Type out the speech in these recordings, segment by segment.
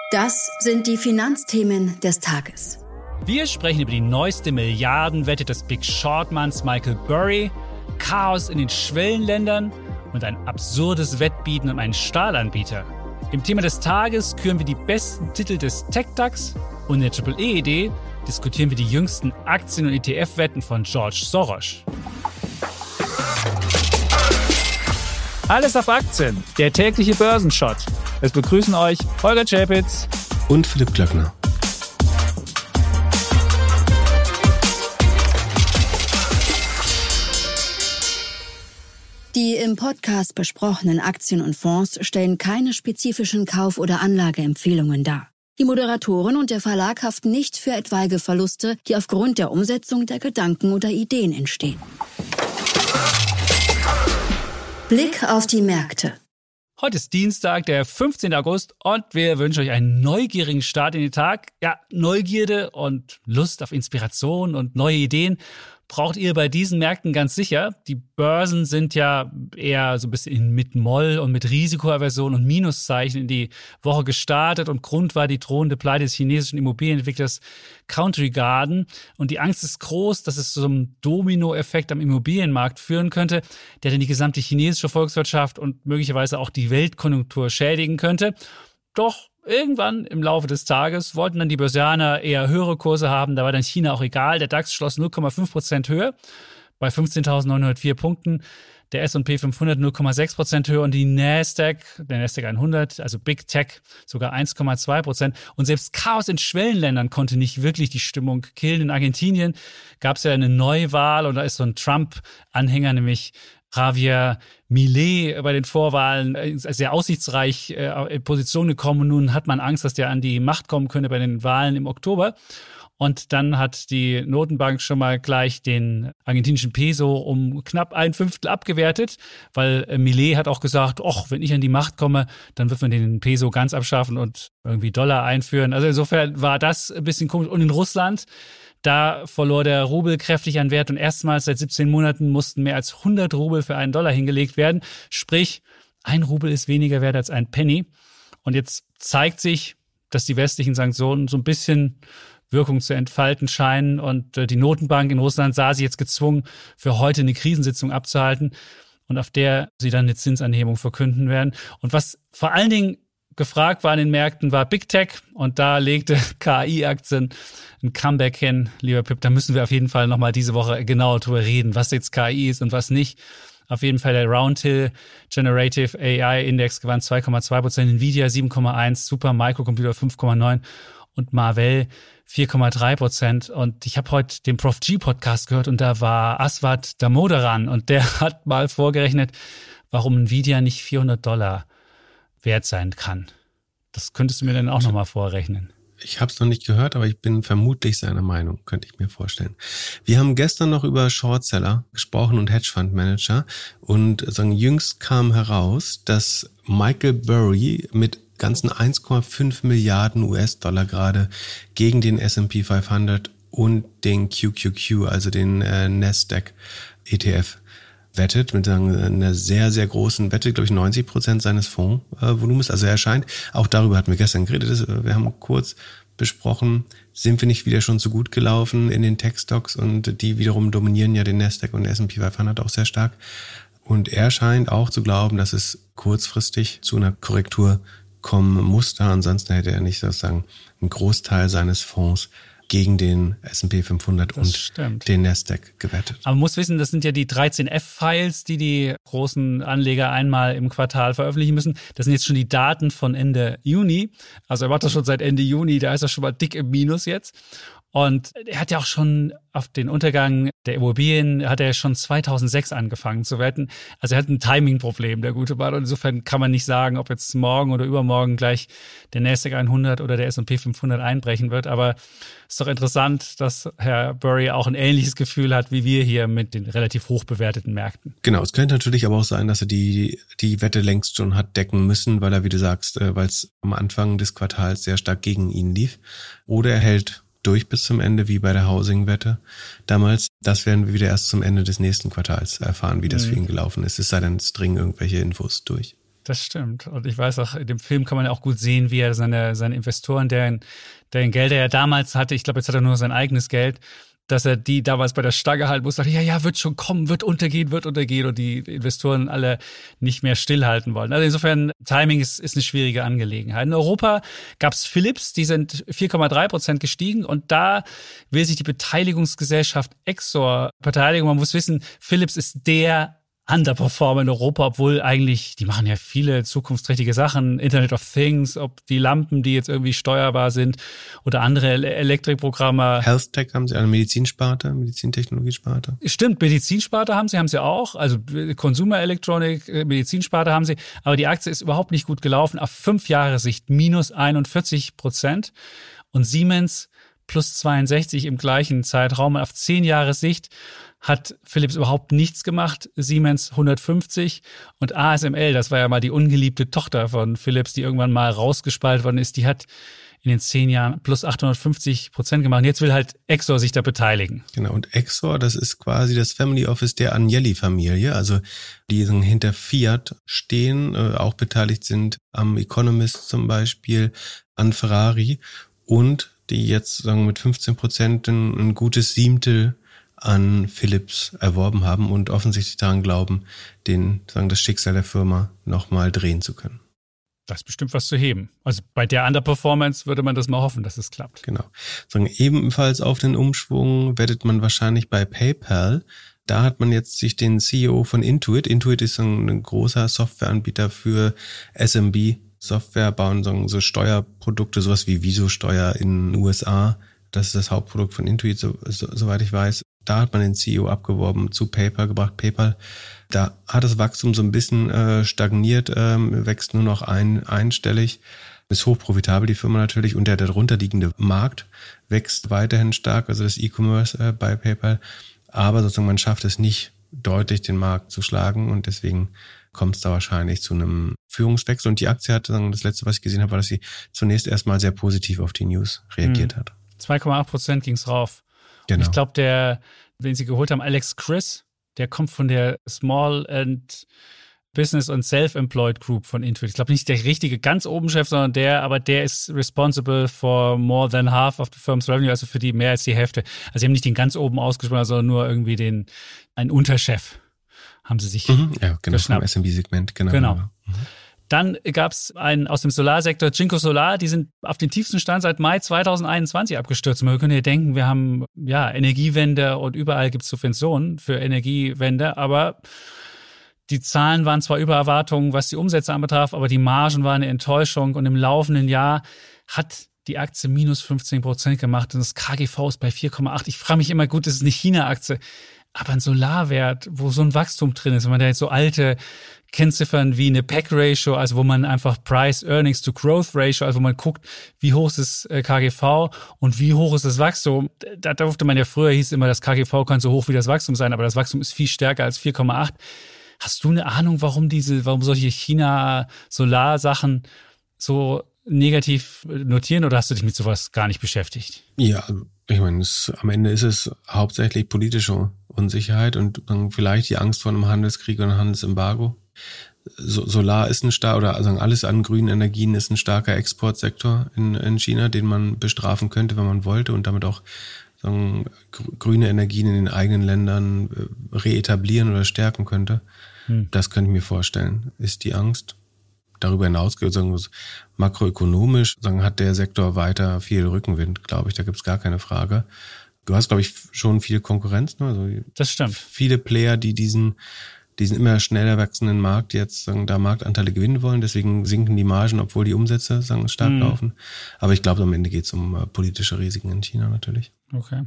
Das sind die Finanzthemen des Tages. Wir sprechen über die neueste Milliardenwette des Big Short-Manns Michael Burry, Chaos in den Schwellenländern und ein absurdes Wettbieten um einen Stahlanbieter. Im Thema des Tages küren wir die besten Titel des Tech-DAX und in der Triple-E-Idee diskutieren wir die jüngsten Aktien- und ETF-Wetten von George Soros. Alles auf Aktien, der tägliche Börsenshot. Es begrüßen euch Holger Czapitz und Philipp Glöckner. Die im Podcast besprochenen Aktien und Fonds stellen keine spezifischen Kauf- oder Anlageempfehlungen dar. Die Moderatoren und der Verlag haften nicht für etwaige Verluste, die aufgrund der Umsetzung der Gedanken oder Ideen entstehen. Blick auf die Märkte. Heute ist Dienstag, der 15. August und wir wünschen euch einen neugierigen Start in den Tag. Ja, Neugierde und Lust auf Inspiration und neue Ideen braucht ihr bei diesen Märkten ganz sicher. Die Börsen sind ja eher so ein bisschen mit Moll und mit Risikoaversion und Minuszeichen in die Woche gestartet und Grund war die drohende Pleite des chinesischen Immobilienentwicklers Country Garden. Und die Angst ist groß, dass es zu so einem Dominoeffekt am Immobilienmarkt führen könnte, der dann die gesamte chinesische Volkswirtschaft und möglicherweise auch die Weltkonjunktur schädigen könnte. Doch irgendwann im Laufe des Tages wollten dann die Börsianer eher höhere Kurse haben. Da war dann China auch egal. Der DAX schloss 0,5% höher bei 15.904 Punkten. Der S&P 500 0,6% höher und die der Nasdaq 100, also Big Tech, sogar 1,2%. Und selbst Chaos in Schwellenländern konnte nicht wirklich die Stimmung killen. In Argentinien gab es ja eine Neuwahl und da ist so ein Trump-Anhänger, nämlich Javier Milei bei den Vorwahlen sehr aussichtsreich in Position gekommen. Und nun hat man Angst, dass der an die Macht kommen könnte bei den Wahlen im Oktober. Und dann hat die Notenbank schon mal gleich den argentinischen Peso um knapp 1/5 abgewertet, weil Milei hat auch gesagt, wenn ich an die Macht komme, dann wird man den Peso ganz abschaffen und irgendwie Dollar einführen. Also insofern war das ein bisschen komisch. Und in Russland, da verlor der Rubel kräftig an Wert und erstmals seit 17 Monaten mussten mehr als 100 Rubel für einen Dollar hingelegt werden. Sprich, ein Rubel ist weniger wert als ein Penny. Und jetzt zeigt sich, dass die westlichen Sanktionen so ein bisschen Wirkung zu entfalten scheinen. Und die Notenbank in Russland sah sie jetzt gezwungen, für heute eine Krisensitzung abzuhalten und auf der sie dann eine Zinsanhebung verkünden werden. Und was vor allen Dingen gefragt war an den Märkten, war Big Tech und da legte KI-Aktien ein Comeback hin. Lieber Pip, da müssen wir auf jeden Fall nochmal diese Woche genau drüber reden, was jetzt KI ist und was nicht. Auf jeden Fall der Roundhill Generative AI Index gewann 2,2%, Nvidia 7,1%, Super Microcomputer 5,9% und Marvell 4,3%. Und ich habe heute den Prof G Podcast gehört und da war Aswad Damodaran und der hat mal vorgerechnet, warum Nvidia nicht $400 wert sein kann. Das könntest du mir dann auch nochmal vorrechnen. Ich habe es noch nicht gehört, aber ich bin vermutlich seiner Meinung, könnte ich mir vorstellen. Wir haben gestern noch über Shortseller gesprochen und Hedgefondsmanager und jüngst kam heraus, dass Michael Burry mit ganzen 1,5 Milliarden US-Dollar gerade gegen den S&P 500 und den QQQ, also den Nasdaq ETF, wettet mit einer sehr, sehr großen Wette, glaube ich 90% seines Fondsvolumens. Also er scheint, auch darüber hatten wir gestern geredet, wir haben kurz besprochen, sind wir nicht wieder schon so gut gelaufen in den Tech-Stocks und die wiederum dominieren ja den Nasdaq und S&P 500 auch sehr stark. Und er scheint auch zu glauben, dass es kurzfristig zu einer Korrektur kommen muss. Ansonsten hätte er nicht sozusagen einen Großteil seines Fonds gegen den S&P 500 den Nasdaq gewettet. Aber man muss wissen, das sind ja die 13 F-Files, die großen Anleger einmal im Quartal veröffentlichen müssen. Das sind jetzt schon die Daten von Ende Juni. Also er macht das schon seit Ende Juni, da ist er schon mal dick im Minus jetzt. Und er hat ja auch schon auf den Untergang der Immobilien, hat er schon 2006 angefangen zu wetten. Also er hat ein Timing-Problem, der gute Mann. Und insofern kann man nicht sagen, ob jetzt morgen oder übermorgen gleich der Nasdaq 100 oder der S&P 500 einbrechen wird. Aber es ist doch interessant, dass Herr Burry auch ein ähnliches Gefühl hat wie wir hier mit den relativ hoch bewerteten Märkten. Genau, es könnte natürlich aber auch sein, dass er die Wette längst schon hat decken müssen, weil er, wie du sagst, weil es am Anfang des Quartals sehr stark gegen ihn lief. Oder er hält durch bis zum Ende, wie bei der Housing-Wette damals. Das werden wir wieder erst zum Ende des nächsten Quartals erfahren, wie das für ihn gelaufen ist. Es sei denn, es dringen irgendwelche Infos durch. Das stimmt. Und ich weiß auch, in dem Film kann man ja auch gut sehen, wie er seine Investoren, deren Gelder er damals hatte, ich glaube, jetzt hat er nur sein eigenes Geld, dass er die damals bei der Stange halten muss, sagte, ja, wird schon kommen, wird untergehen und die Investoren alle nicht mehr stillhalten wollen. Also insofern, Timing ist eine schwierige Angelegenheit. In Europa gab es Philips, die sind 4,3% gestiegen und da will sich die Beteiligungsgesellschaft Exor beteiligen. Man muss wissen, Philips ist der Underperformer in Europa, obwohl eigentlich, die machen ja viele zukunftsträchtige Sachen, Internet of Things, ob die Lampen, die jetzt irgendwie steuerbar sind oder andere Elektrikprogramme. Health Tech haben sie, eine Medizinsparte, Medizintechnologiesparte. Stimmt, Medizinsparte haben sie auch, also Consumer Electronic, Medizinsparte haben sie, aber die Aktie ist überhaupt nicht gut gelaufen, auf 5 Jahre Sicht minus 41% und Siemens plus 62 im gleichen Zeitraum. Und auf 10 Jahre Sicht hat Philips überhaupt nichts gemacht, Siemens 150 und ASML, das war ja mal die ungeliebte Tochter von Philips, die irgendwann mal rausgespalten worden ist, die hat in den 10 Jahren plus 850% gemacht. Und jetzt will halt Exor sich da beteiligen. Genau, und Exor, das ist quasi das Family Office der Agnelli-Familie, also die hinter Fiat stehen, auch beteiligt sind am Economist zum Beispiel, an Ferrari und die jetzt sagen mit 15% ein gutes Siebtel an Philips erworben haben und offensichtlich daran glauben, das Schicksal der Firma nochmal drehen zu können. Das ist bestimmt was zu heben. Also bei der Underperformance würde man das mal hoffen, dass es klappt. Genau. Ebenfalls auf den Umschwung wettet man wahrscheinlich bei PayPal. Da hat man jetzt sich den CEO von Intuit. Intuit ist ein großer Softwareanbieter für SMB. Software bauen so Steuerprodukte, sowas wie Visosteuer in den USA. Das ist das Hauptprodukt von Intuit, soweit ich weiß. Da hat man den CEO abgeworben, zu PayPal gebracht. PayPal, da hat das Wachstum so ein bisschen stagniert, wächst nur noch einstellig. Ist hochprofitabel, die Firma natürlich. Und der darunter liegende Markt wächst weiterhin stark, also das E-Commerce bei PayPal. Aber sozusagen man schafft es nicht, deutlich den Markt zu schlagen. Und deswegen kommt es da wahrscheinlich zu einem Führungswechsel. Und die Aktie hat, das letzte, was ich gesehen habe, war, dass sie zunächst erstmal sehr positiv auf die News reagiert hat. 2,8% ging's rauf. Genau. Ich glaube, den sie geholt haben, Alex Chris, der kommt von der Small and Business und Self-Employed Group von Intuit. Ich glaube nicht der richtige ganz oben Chef, sondern der ist responsible for more than half of the firm's revenue, also für die mehr als die Hälfte. Also sie haben nicht den ganz oben ausgesprochen, sondern nur irgendwie einen Unterchef haben sie sich ja, genau, geschnappt. Vom SMB-Segment, Genau. Mhm. Dann gab es einen aus dem Solarsektor, Jinko Solar, die sind auf den tiefsten Stand seit Mai 2021 abgestürzt. Man könnte ja denken, wir haben Energiewende und überall gibt es Subventionen für Energiewende, aber die Zahlen waren zwar über Erwartungen, was die Umsätze anbetraf, aber die Margen waren eine Enttäuschung und im laufenden Jahr hat die Aktie minus 15% gemacht und das KGV ist bei 4,8. Ich frage mich immer, gut, das ist eine China-Aktie, aber ein Solarwert, wo so ein Wachstum drin ist, wenn man da jetzt so alte Kennziffern wie eine PEG-Ratio, also wo man einfach Price-Earnings-to-Growth-Ratio, also wo man guckt, wie hoch ist das KGV und wie hoch ist das Wachstum. Da durfte man ja früher, hieß immer, das KGV kann so hoch wie das Wachstum sein, aber das Wachstum ist viel stärker als 4,8. Hast du eine Ahnung, warum solche China-Solar-Sachen so negativ notieren oder hast du dich mit sowas gar nicht beschäftigt? Ja, ich meine, am Ende ist es hauptsächlich politische Unsicherheit und vielleicht die Angst vor einem Handelskrieg oder einem Handelsembargo. Solar ist alles an grünen Energien ist ein starker Exportsektor in China, den man bestrafen könnte, wenn man wollte und damit auch grüne Energien in den eigenen Ländern reetablieren oder stärken könnte. Das könnte ich mir vorstellen, ist die Angst. Darüber hinaus, makroökonomisch, hat der Sektor weiter viel Rückenwind, glaube ich. Da gibt es gar keine Frage. Du hast, glaube ich, schon viel Konkurrenz. Ne? Also das stimmt. Viele Player, die diesen immer schneller wachsenden Markt jetzt da Marktanteile gewinnen wollen. Deswegen sinken die Margen, obwohl die Umsätze stark laufen. Aber ich glaube, am Ende geht es um politische Risiken in China natürlich. Okay.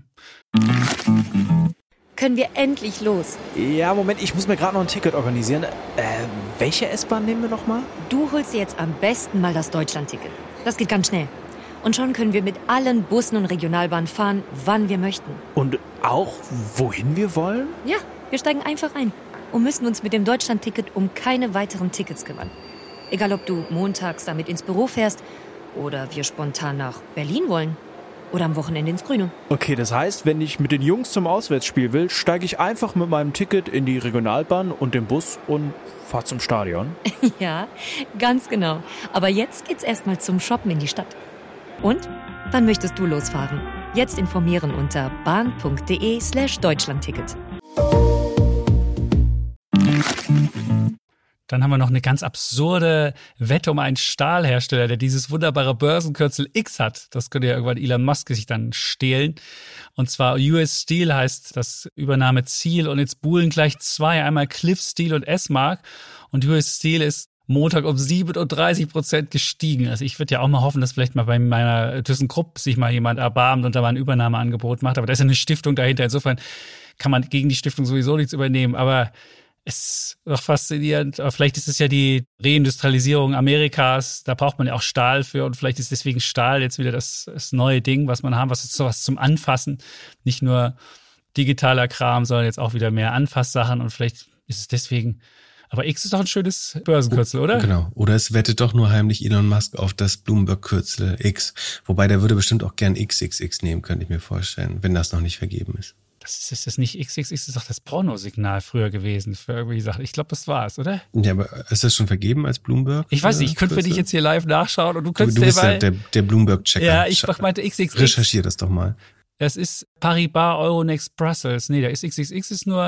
Können wir endlich los? Ja, Moment, ich muss mir gerade noch ein Ticket organisieren. Welche S-Bahn nehmen wir nochmal? Du holst dir jetzt am besten mal das Deutschland-Ticket. Das geht ganz schnell. Und schon können wir mit allen Bussen und Regionalbahnen fahren, wann wir möchten. Und auch, wohin wir wollen? Ja, wir steigen einfach ein und müssen uns mit dem Deutschland-Ticket um keine weiteren Tickets kümmern. Egal, ob du montags damit ins Büro fährst oder wir spontan nach Berlin wollen. oder am Wochenende ins Grüne. Okay, das heißt, wenn ich mit den Jungs zum Auswärtsspiel will, steige ich einfach mit meinem Ticket in die Regionalbahn und den Bus und fahre zum Stadion? Ja, ganz genau. Aber jetzt geht's erstmal zum Shoppen in die Stadt. Und? Wann möchtest du losfahren? Jetzt informieren unter bahn.de/Deutschlandticket. Dann haben wir noch eine ganz absurde Wette um einen Stahlhersteller, der dieses wunderbare Börsenkürzel X hat. Das könnte ja irgendwann Elon Musk sich dann stehlen. Und zwar US Steel heißt das Übernahmeziel und jetzt buhlen gleich zwei, einmal Cliff Steel und S-Mark. Und US Steel ist Montag um 37% gestiegen. Also ich würde ja auch mal hoffen, dass vielleicht mal bei meiner ThyssenKrupp sich mal jemand erbarmt und da mal ein Übernahmeangebot macht. Aber da ist ja eine Stiftung dahinter. Insofern kann man gegen die Stiftung sowieso nichts übernehmen. Aber es ist doch faszinierend. Aber vielleicht ist es ja die Reindustrialisierung Amerikas. Da braucht man ja auch Stahl für. Und vielleicht ist deswegen Stahl jetzt wieder das neue Ding, was man haben. Was ist sowas zum Anfassen? Nicht nur digitaler Kram, sondern jetzt auch wieder mehr Anfasssachen. Und vielleicht ist es deswegen... Aber X ist doch ein schönes Börsenkürzel, oder? Genau. Oder es wettet doch nur heimlich Elon Musk auf das Bloomberg-Kürzel X. Wobei der würde bestimmt auch gern XXX nehmen, könnte ich mir vorstellen, wenn das noch nicht vergeben ist. Ist das nicht XXX? Das ist doch das Pornosignal früher gewesen für irgendwie Sachen. Ich glaube, das war es, oder? Ja, aber ist das schon vergeben als Bloomberg? Ich weiß nicht, ich könnte für dich jetzt hier live nachschauen und du könntest Du bist ja der Bloomberg-Checker. Ja, ich meinte XXX. Recherchier das doch mal. Das ist Paribas Euronext Brussels. Nee, der XXX ist nur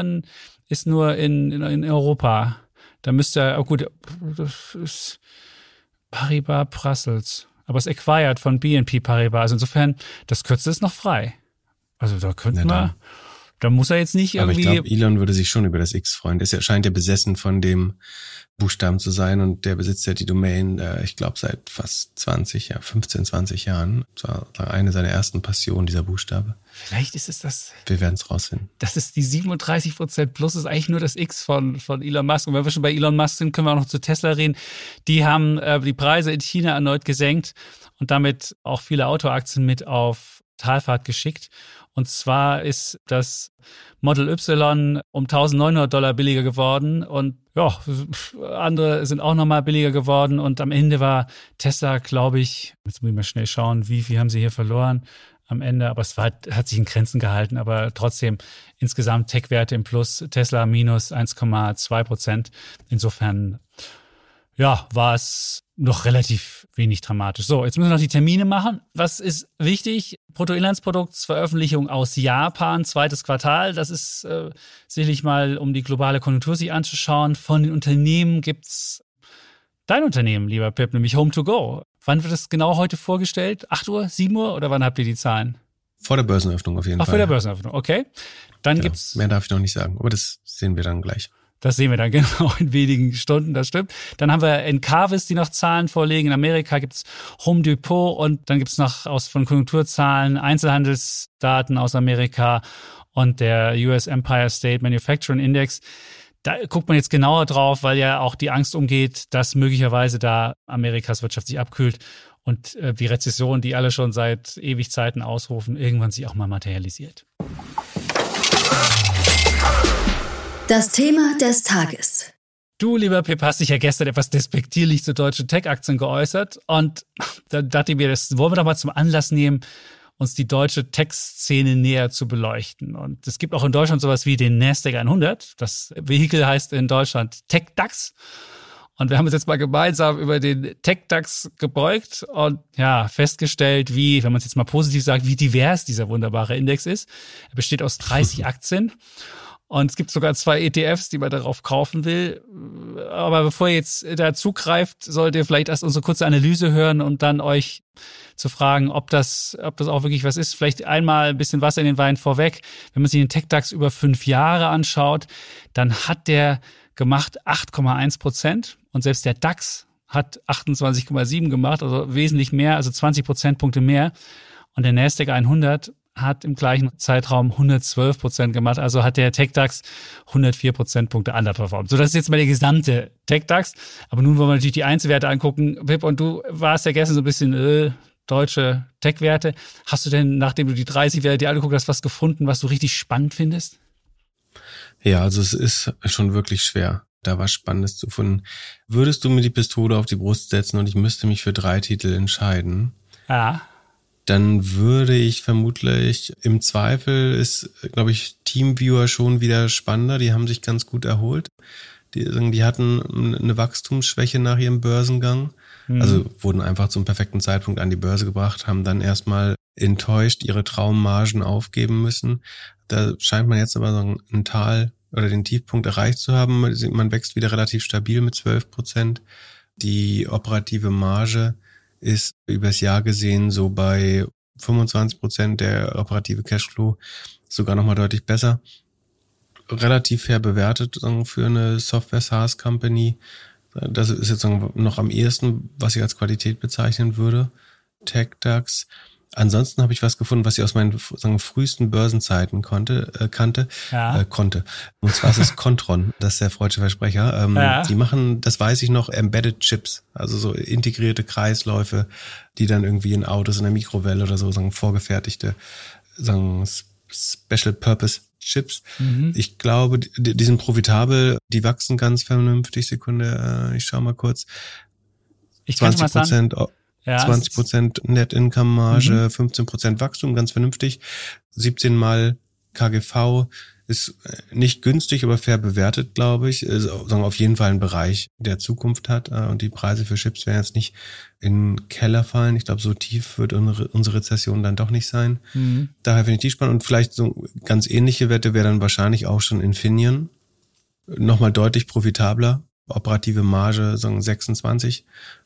in Europa. Da müsste er, gut, das ist Paribas Brussels. Aber es ist acquired von BNP Paribas. Also insofern, das Kürzel ist noch frei. Also da könnte man, da muss er jetzt nicht irgendwie... Aber ich glaube, Elon würde sich schon über das X freuen. Er scheint ja besessen von dem Buchstaben zu sein und der besitzt ja die Domain, ich glaube, seit fast 15, 20 Jahren. Das war eine seiner ersten Passionen, dieser Buchstabe. Vielleicht ist es das... Wir werden es rausfinden. Das ist die 37% plus, ist eigentlich nur das X von Elon Musk. Und wenn wir schon bei Elon Musk sind, können wir auch noch zu Tesla reden. Die haben die Preise in China erneut gesenkt und damit auch viele Autoaktien mit auf Talfahrt geschickt. Und zwar ist das Model Y um $1.900 billiger geworden und ja, andere sind auch nochmal billiger geworden und am Ende war Tesla, glaube ich, jetzt muss ich mal schnell schauen, wie viel haben sie hier verloren am Ende, aber es hat sich in Grenzen gehalten, aber trotzdem insgesamt Tech-Werte im Plus, Tesla minus 1,2%. Insofern, ja, war es noch relativ wenig dramatisch. So, jetzt müssen wir noch die Termine machen. Was ist wichtig? Bruttoinlandsproduktsveröffentlichung aus Japan, zweites Quartal. Das ist sicherlich mal, um die globale Konjunktur sich anzuschauen. Von den Unternehmen gibt's dein Unternehmen, lieber Pip, nämlich Home2Go. Wann wird das genau heute vorgestellt? 8 Uhr, 7 Uhr oder wann habt ihr die Zahlen? Vor der Börseneröffnung auf jeden Fall. Vor der Börseneröffnung, okay. Dann genau. gibt's... Mehr darf ich noch nicht sagen, aber das sehen wir dann gleich. Das sehen wir dann genau in wenigen Stunden, das stimmt. Dann haben wir Encarvis, die noch Zahlen vorlegen. In Amerika gibt's Home Depot und dann gibt's noch von Konjunkturzahlen Einzelhandelsdaten aus Amerika und der US Empire State Manufacturing Index. Da guckt man jetzt genauer drauf, weil ja auch die Angst umgeht, dass möglicherweise da Amerikas Wirtschaft sich abkühlt und die Rezession, die alle schon seit ewig Zeiten ausrufen, irgendwann sich auch mal materialisiert. Das Thema des Tages. Du, lieber Pip, hast dich ja gestern etwas despektierlich zu deutschen Tech-Aktien geäußert. Und da dachte ich mir, das wollen wir doch mal zum Anlass nehmen, uns die deutsche Tech-Szene näher zu beleuchten. Und es gibt auch in Deutschland sowas wie den Nasdaq 100. Das Vehikel heißt in Deutschland TechDAX. Und wir haben uns jetzt mal gemeinsam über den TechDAX gebeugt und ja, festgestellt, wie, wenn man es jetzt mal positiv sagt, wie divers dieser wunderbare Index ist. Er besteht aus 30 Aktien. Und es gibt sogar 2 ETFs, die man darauf kaufen will. Aber bevor ihr jetzt da zugreift, solltet ihr vielleicht erst unsere kurze Analyse hören und dann euch zu fragen, ob das auch wirklich was ist. Vielleicht einmal ein bisschen Wasser in den Wein vorweg. Wenn man sich den TechDAX über 5 Jahre anschaut, dann hat der gemacht 8,1%. Und selbst der DAX hat 28,7 gemacht, also wesentlich mehr, also 20 Prozentpunkte mehr. Und der Nasdaq 100 hat im gleichen Zeitraum 112% gemacht, also hat der TechDAX 104 Prozentpunkte underperformt. So, das ist jetzt mal der gesamte TechDAX. Aber nun wollen wir natürlich die Einzelwerte angucken. Pip, und du warst ja gestern so ein bisschen deutsche Tech-Werte. Hast du denn, nachdem du die 30 Werte dir angeguckt hast, was gefunden, was du richtig spannend findest? Ja, also es ist schon wirklich schwer, da was Spannendes zu finden. Würdest du mir die Pistole auf die Brust setzen und ich müsste mich für 3 Titel entscheiden? Ja. dann würde ich vermutlich, im Zweifel ist, glaube ich, TeamViewer schon wieder spannender. Die haben sich ganz gut erholt. Die hatten eine Wachstumsschwäche nach ihrem Börsengang. Also wurden einfach zum perfekten Zeitpunkt an die Börse gebracht, haben dann erstmal enttäuscht ihre Traummargen aufgeben müssen. Da scheint man jetzt aber so ein Tal oder den Tiefpunkt erreicht zu haben. Man wächst wieder relativ stabil mit 12%. Die operative Marge ist übers Jahr gesehen so bei 25%, der operative Cashflow sogar nochmal deutlich besser. Relativ fair bewertet für eine Software-SaaS-Company. Das ist jetzt noch am ehesten, was ich als Qualität bezeichnen würde. TechDAX. Ansonsten habe ich was gefunden, was ich aus meinen frühesten Börsenzeiten konnte. Und zwar ist es Kontron, das ist der freudsche Versprecher. Die machen, das weiß ich noch, Embedded Chips, also so integrierte Kreisläufe, die dann irgendwie in Autos in der Mikrowelle oder so vorgefertigte Special Purpose Chips. Ich glaube, die sind profitabel, die wachsen ganz vernünftig. Sekunde, ich schau mal kurz. 20%, 20% Net Income Marge, 15% Wachstum, ganz vernünftig. 17 mal KGV ist nicht günstig, aber fair bewertet, glaube ich. Auf jeden Fall ein Bereich, der Zukunft hat. Und die Preise für Chips werden jetzt nicht in den Keller fallen. Ich glaube, so tief wird unsere Rezession dann doch nicht sein. Daher finde ich die spannend. Und vielleicht so ganz ähnliche Wette wäre dann wahrscheinlich auch schon Infineon. Nochmal deutlich profitabler. Operative Marge, 26%.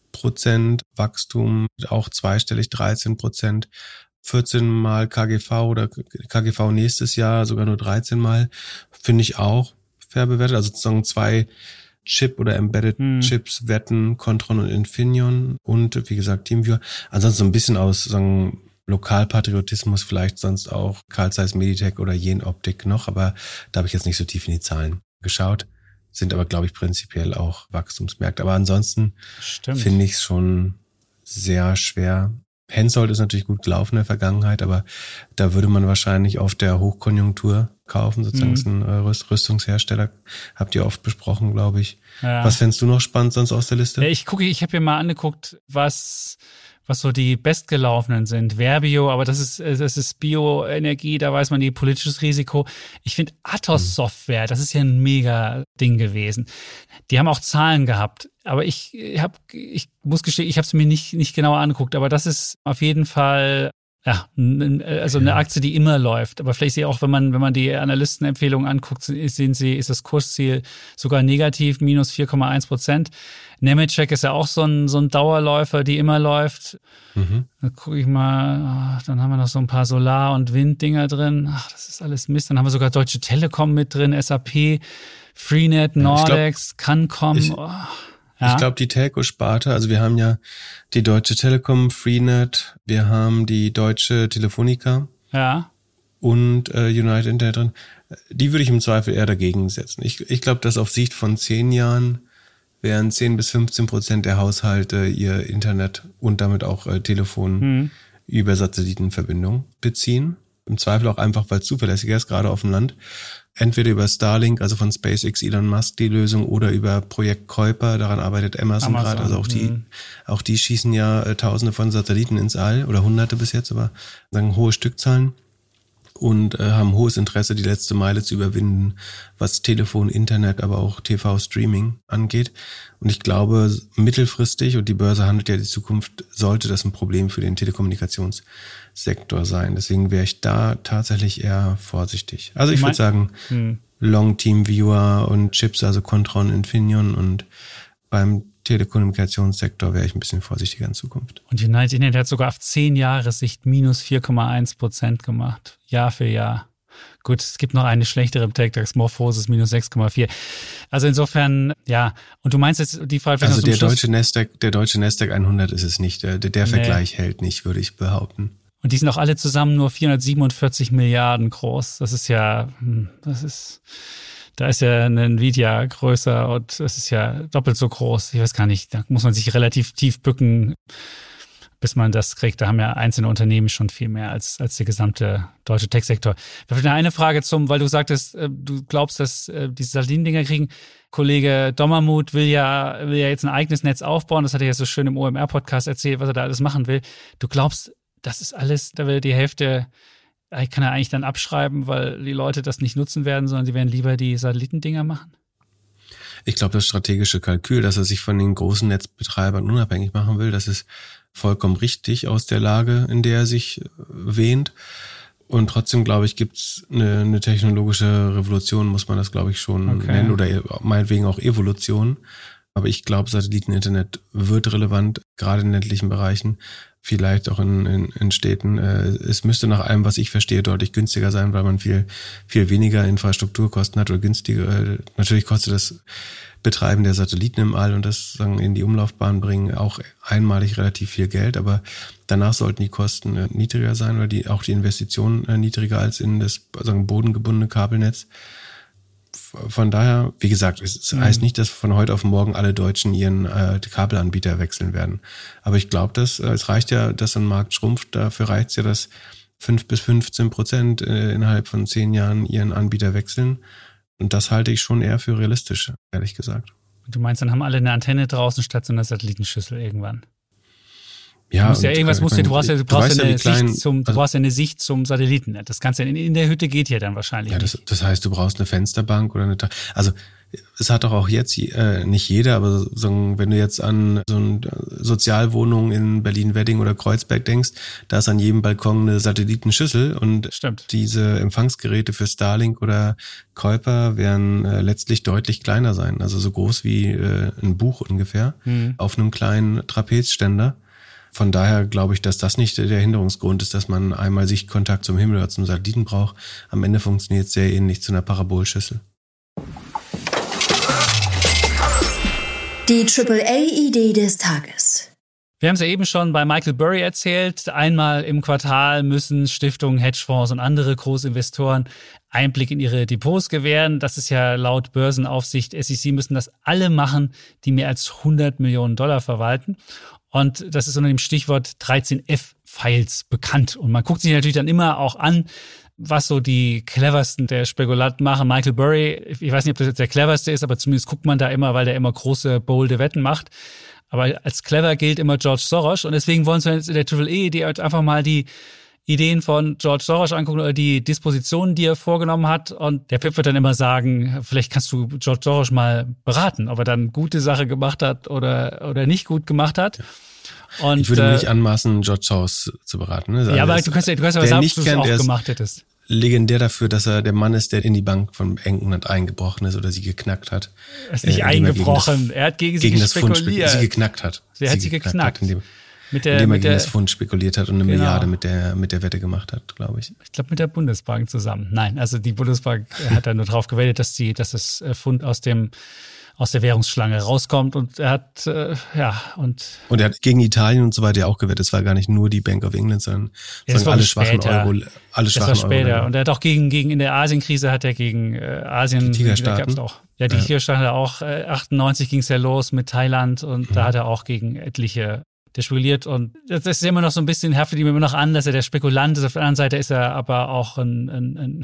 Wachstum auch zweistellig, 13%. 14 mal KGV oder KGV nächstes Jahr sogar nur 13 mal, finde ich auch fair bewertet. Also sozusagen 2 Chip- oder Embedded Chips wetten, Kontron und Infineon und wie gesagt TeamViewer. Ansonsten so ein bisschen aus Lokalpatriotismus vielleicht sonst auch Carl Zeiss Meditech oder Jenoptik noch, aber da habe ich jetzt nicht so tief in die Zahlen geschaut. Sind aber, glaube ich, prinzipiell auch Wachstumsmärkte. Aber ansonsten finde ich es schon sehr schwer. Hensoldt ist natürlich gut gelaufen in der Vergangenheit, aber da würde man wahrscheinlich auf der Hochkonjunktur kaufen, sozusagen ist ein Rüstungshersteller, habt ihr oft besprochen, glaube ich. Ja. Was fändest du noch spannend sonst aus der Liste? Ich habe mir mal angeguckt, was so die bestgelaufenen sind. Verbio, aber das ist Bioenergie, da weiß man politisches Risiko. Ich finde Atos Software, das ist ja ein mega Ding gewesen. Die haben auch Zahlen gehabt, aber ich muss gestehen, ich habe es mir nicht genauer angeguckt, aber das ist auf jeden Fall eine Aktie, die immer läuft. Aber vielleicht auch, wenn man die Analystenempfehlungen anguckt, sehen Sie, ist das Kursziel sogar negativ, minus 4,1%. Nemetschek ist ja auch so ein Dauerläufer, die immer läuft. Da gucke ich mal, dann haben wir noch so ein paar Solar- und Winddinger drin. Das ist alles Mist. Dann haben wir sogar Deutsche Telekom mit drin, SAP, Freenet, Nordex, Cancom. Ich glaube, die Telco-Sparte, also wir haben ja die Deutsche Telekom, Freenet, wir haben die Deutsche Telefonica und United Internet drin. Die würde ich im Zweifel eher dagegen setzen. Ich glaube, dass auf Sicht von 10 Jahren werden 10-15% der Haushalte ihr Internet und damit auch Telefon über Satellitenverbindung beziehen. Im Zweifel auch einfach, weil es zuverlässiger ist, gerade auf dem Land. Entweder über Starlink, also von SpaceX, Elon Musk die Lösung, oder über Projekt Kuiper, daran arbeitet Amazon gerade. Also auch die schießen ja Tausende von Satelliten ins All oder Hunderte bis jetzt, aber sagen hohe Stückzahlen und haben hohes Interesse, die letzte Meile zu überwinden, was Telefon, Internet, aber auch TV-Streaming angeht. Und ich glaube, mittelfristig, und die Börse handelt ja die Zukunft, sollte das ein Problem für den Telekommunikationssektor sein. Deswegen wäre ich da tatsächlich eher vorsichtig. Also ich würde sagen, Long TeamViewer und Chips, also Kontron, Infineon, und beim Telekommunikationssektor wäre ich ein bisschen vorsichtiger in Zukunft. Und United Internet hat sogar auf 10 Jahressicht minus 4,1% gemacht. Jahr für Jahr. Gut, es gibt noch eine schlechtere im TechDAX, Morphosis minus 6,4. Also insofern, ja. Und du meinst jetzt die Frage... Also der deutsche Nasdaq 100 ist es nicht. Der Vergleich hält nicht, würde ich behaupten. Und die sind auch alle zusammen nur 447 Milliarden groß. Da ist ja eine Nvidia größer und das ist ja doppelt so groß. Ich weiß gar nicht, da muss man sich relativ tief bücken, bis man das kriegt. Da haben ja einzelne Unternehmen schon viel mehr als der gesamte deutsche Tech-Sektor. Vielleicht eine Frage weil du sagtest, du glaubst, dass diese Satellitendinger kriegen. Kollege Dommermuth will ja jetzt ein eigenes Netz aufbauen. Das hat er ja so schön im OMR-Podcast erzählt, was er da alles machen will. Du glaubst, das ist alles, da will die Hälfte, kann er eigentlich dann abschreiben, weil die Leute das nicht nutzen werden, sondern sie werden lieber die Satellitendinger machen? Ich glaube, das strategische Kalkül, dass er sich von den großen Netzbetreibern unabhängig machen will, das ist vollkommen richtig aus der Lage, in der er sich wähnt. Und trotzdem, glaube ich, gibt's eine technologische Revolution, muss man das, glaube ich, schon nennen, oder meinetwegen auch Evolution. Aber ich glaube, Satelliteninternet wird relevant, gerade in ländlichen Bereichen, vielleicht auch in Städten. Es müsste nach allem, was ich verstehe, deutlich günstiger sein, weil man viel, viel weniger Infrastrukturkosten hat oder günstiger. Natürlich kostet das Betreiben der Satelliten im All und das in die Umlaufbahn bringen auch einmalig relativ viel Geld, aber danach sollten die Kosten niedriger sein oder auch die Investitionen niedriger als in das bodengebundene Kabelnetz. Von daher, wie gesagt, es heißt nicht, dass von heute auf morgen alle Deutschen ihren Kabelanbieter wechseln werden. Aber ich glaube, es reicht ja, dass ein Markt schrumpft. Dafür reicht es ja, dass 5-15% innerhalb von 10 Jahren ihren Anbieter wechseln. Und das halte ich schon eher für realistisch, ehrlich gesagt. Du meinst, dann haben alle eine Antenne draußen statt so einer Satellitenschüssel irgendwann? Ja, du brauchst ja eine Sicht zum Satelliten. Das kannst ja in der Hütte geht ja dann wahrscheinlich. Ja, das heißt, du brauchst eine Fensterbank oder also es hat doch auch jetzt nicht jeder, aber wenn du jetzt an so eine Sozialwohnung in Berlin-Wedding oder Kreuzberg denkst, da ist an jedem Balkon eine Satellitenschüssel und diese Empfangsgeräte für Starlink oder Kuiper werden letztlich deutlich kleiner sein, also so groß wie ein Buch ungefähr auf einem kleinen Trapezständer. Von daher glaube ich, dass das nicht der Hinderungsgrund ist, dass man einmal Sichtkontakt zum Himmel oder zum Satelliten braucht. Am Ende funktioniert es sehr ähnlich zu einer Parabolschüssel. Die AAA-Idee des Tages. Wir haben es ja eben schon bei Michael Burry erzählt. Einmal im Quartal müssen Stiftungen, Hedgefonds und andere Großinvestoren Einblick in ihre Depots gewähren. Das ist ja laut Börsenaufsicht SEC müssen das alle machen, die mehr als $100 Millionen verwalten. Und das ist unter dem Stichwort 13F-Files bekannt. Und man guckt sich natürlich dann immer auch an, was so die cleversten der Spekulanten machen. Michael Burry, ich weiß nicht, ob das jetzt der cleverste ist, aber zumindest guckt man da immer, weil der immer große, bolde Wetten macht. Aber als clever gilt immer George Soros. Und deswegen wollen wir jetzt in der AAA-Idee einfach mal die Ideen von George Soros angucken oder die Dispositionen, die er vorgenommen hat. Und der Pip wird dann immer sagen, vielleicht kannst du George Soros mal beraten, ob er dann gute Sache gemacht hat oder nicht gut gemacht hat. Und, ich würde mir nicht anmaßen, George Soros zu beraten. Ne? Ja, aber du kannst ja was sagen, ob du es auch gemacht hättest. Legendär dafür, dass er der Mann ist, der in die Bank von England eingebrochen ist oder sie geknackt hat. Er ist nicht eingebrochen, er hat gegen sie spekuliert. Sie geknackt hat. Er hat sie geknackt. Indem er gegen das Pfund spekuliert hat und eine Milliarde mit der Wette gemacht hat, glaube ich. Ich glaube mit der Bundesbank zusammen. Nein, also die Bundesbank hat da nur drauf gewettet, dass das Pfund aus der Währungsschlange rauskommt und er hat, Und er hat gegen Italien und so weiter auch gewettet. Es war gar nicht nur die Bank of England, sondern alle schwachen Euro. Das war später. Und er hat auch gegen in der Asienkrise hat er gegen Asien. Die Tigerstaaten. Die Tigerstaaten hat er auch. 98 ging es ja los mit Thailand und da hat er auch gegen etliche der spekuliert. Und das ist immer noch so ein bisschen, haftet ihm immer noch an, dass er der Spekulant ist. Auf der anderen Seite ist er aber auch ein